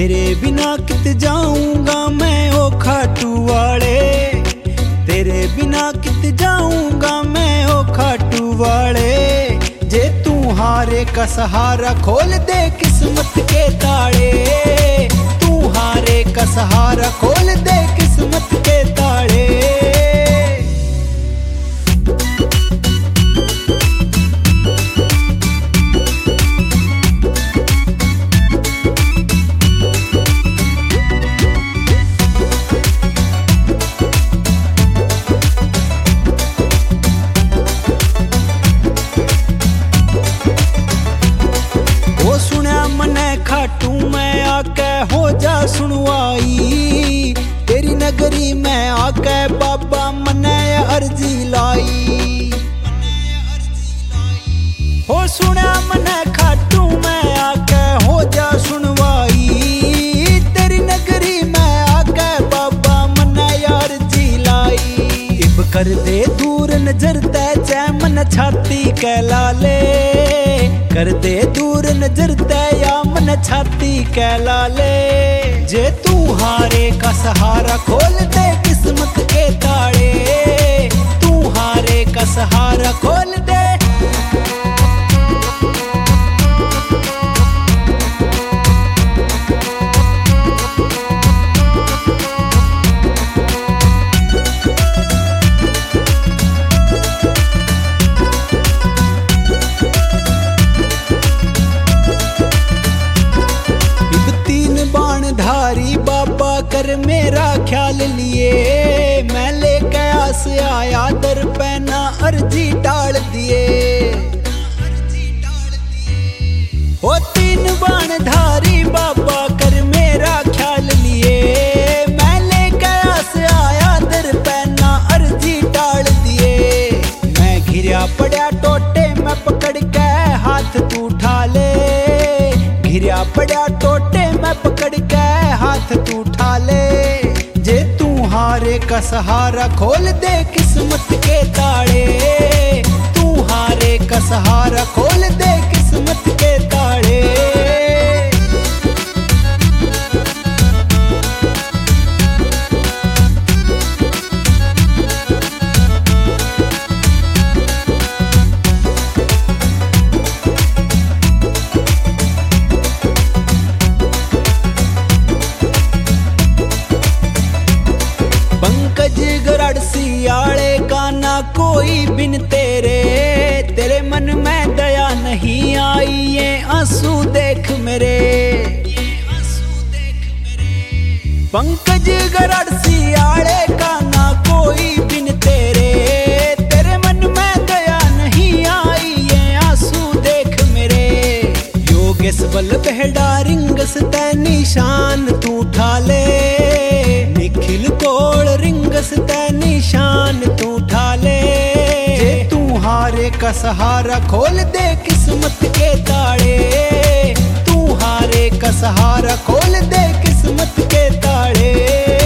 तेरे बिना कित जाऊंगा मैं ओ खाटू वाले, तेरे बिना कित जाऊंगा मैं ओ खाटू वाले। जे तू हारे का सहारा खोल दे किस्मत के ताले, तू हारे का सहारा खोल दे किस्मत के ताले। खाटू मैं आके हो जा सुनवाई, तेरी नगरी में आके बाबा मने अर्जी लाई। हो सुना मने खाटू मैं आके हो जा सुनवाई, तेरी नगरी में आके बाबा मने अर्जी लाई। इब कर दे दूर नजर ते जै मन छाती के लाले, कर दे दूर नजर ते या मन छाती के लाले। जे तू हारे का सहारा खोल दे किस्मत के ताले, तू हारे का सहारा खोल दे। धारी बाबा कर मेरा ख्याल लिए, मैं लेके आस आया दर पैना अर्जी डाल दिए। हो तीन बाण धारी बाबा कर मेरा ख्याल लिए, मैं लेके आस आया दर पैना अर्जी डाल दिए। मैं घिरा पड़ा टोटे में पकड़ के हाथ तू उठा ले, घिरा पड़ा टोटे में पकड़ के हाथ तू उठा ले। जे तू हारे का सहारा खोल दे किस्मत के ताले, तू हारे का सहारा खोल दे किस्मत के ताले। पंकज गराड़सी आले का ना कोई बिन तेरे, तेरे मन में दया नहीं आई ये आंसू देख मेरे। पंकज गराड़सी आले का ना कोई बिन तेरे, तेरे मन में दया नहीं आई ये आंसू देख मेरे। योगेश बल बेहड़ा रिंगस ते निशान तू उठा ले, निखिल कोल रिंगस ते निशान तू उठा ले। जे तू हारे का सहारा खोल दे किस्मत के ताले, तू हारे का सहारा खोल दे किस्मत के ताले।